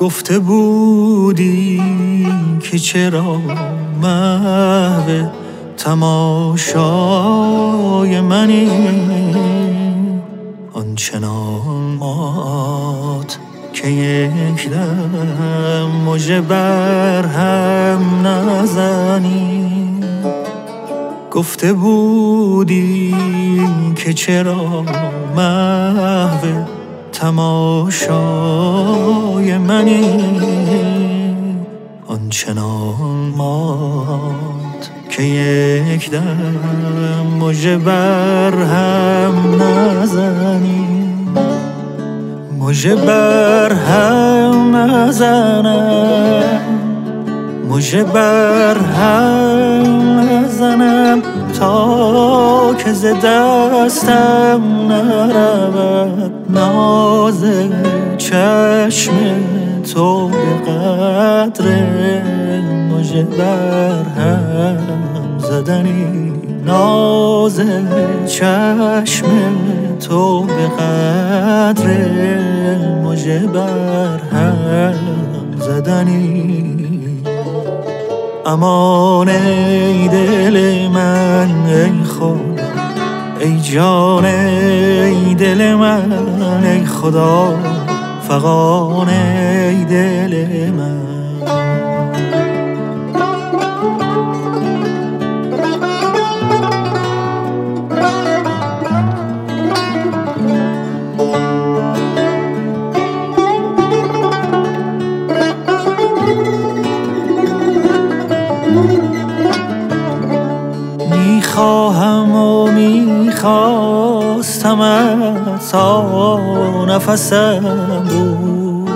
گفته بودی که چرا محو تماشای منی، آنچنان مات که یک دم مژه بر هم نزنی. گفته بودی که چرا محو تماشای منی، آنچنان مات که یک دم مژه بر هم نزنی. مژه بر هم نزنم، مژه بر هم نزنم تا که ز دستم نرود ناز چشم تو به قدر مژه بر هم زدنی. ناز چشم تو به قدر مژه بر هم زدنی. امان ای دل من ای خدا، ای جان ای دل من ای خدا، فغان ای دل من. میخواهم و میخواستمت تا نفسم بود،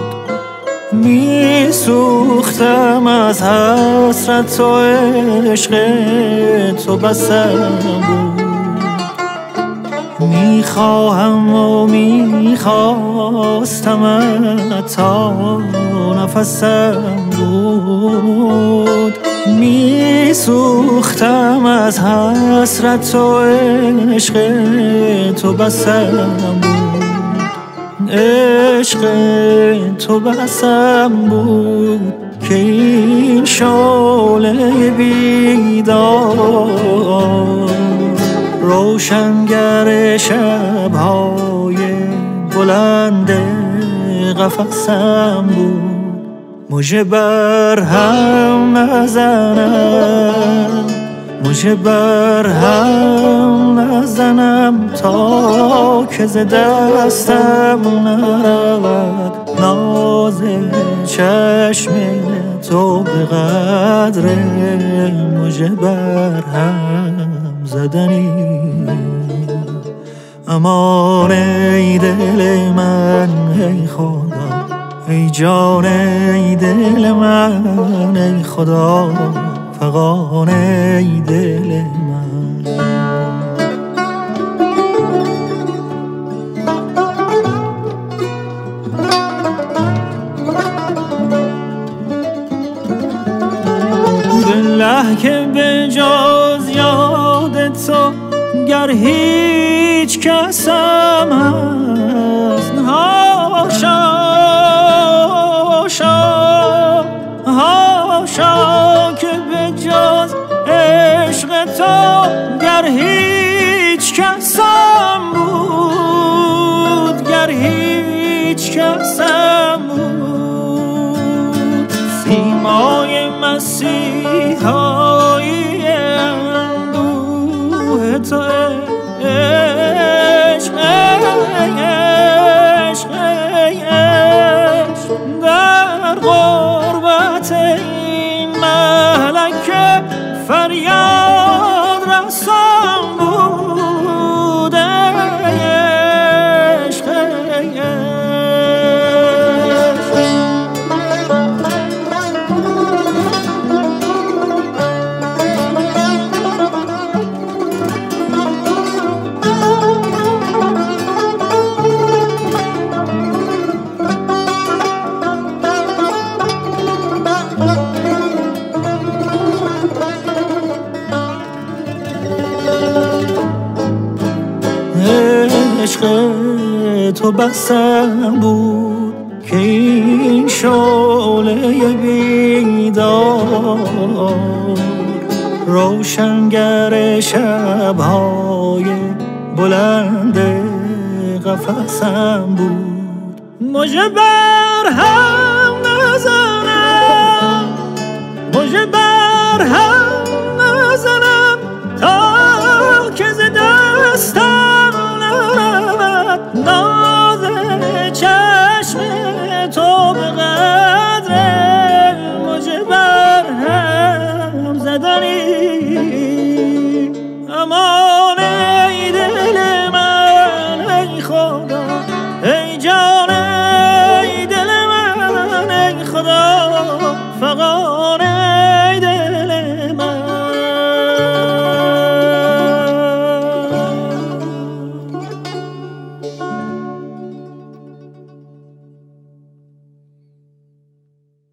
میسوختم از حسرت و عشق تو بسم بود. میخواهم و میخواستمت تا نفسم بود، میسوختم از حسرت و عشق تو بسم بود. عشق تو بسم بود که این شعله بیدار روشنگر شب‌های بلند قفسم بود. مژه بر هم نزنم، مژه بر هم نزنم تا که ز دستم نرود ناز چشم تو به قدر مژه بر هم زدنی. امان ای دل من ای خدا، ای جان ای دل من ای خدا، فغان ای دل من. بالله که به جز یاد تو گر هیچ کسم هست، هاشا هاشا که به جز عشق تو گر هیچ کسم بود، گر هیچ کسم بود. سیمای مسیحایی اندوه تو عشق عشق عشق در غربت این ملکه فریاد رسان بود. عشق عشق تو بسم بود که این شعله بیدار روشنگر شب‌های بلند قفسم بود. مژه بر هم